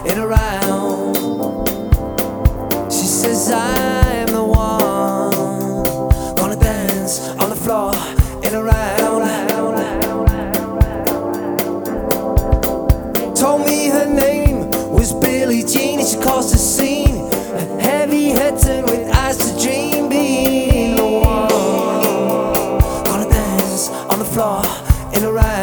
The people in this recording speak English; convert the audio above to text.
in a round. She says I'm the one, gonna dance on the floor in a round. Told me her name was Billie Jean, and she caused a scene, a heavy hitting with eyes to dream. Being the one, gonna dance on the floor in a round.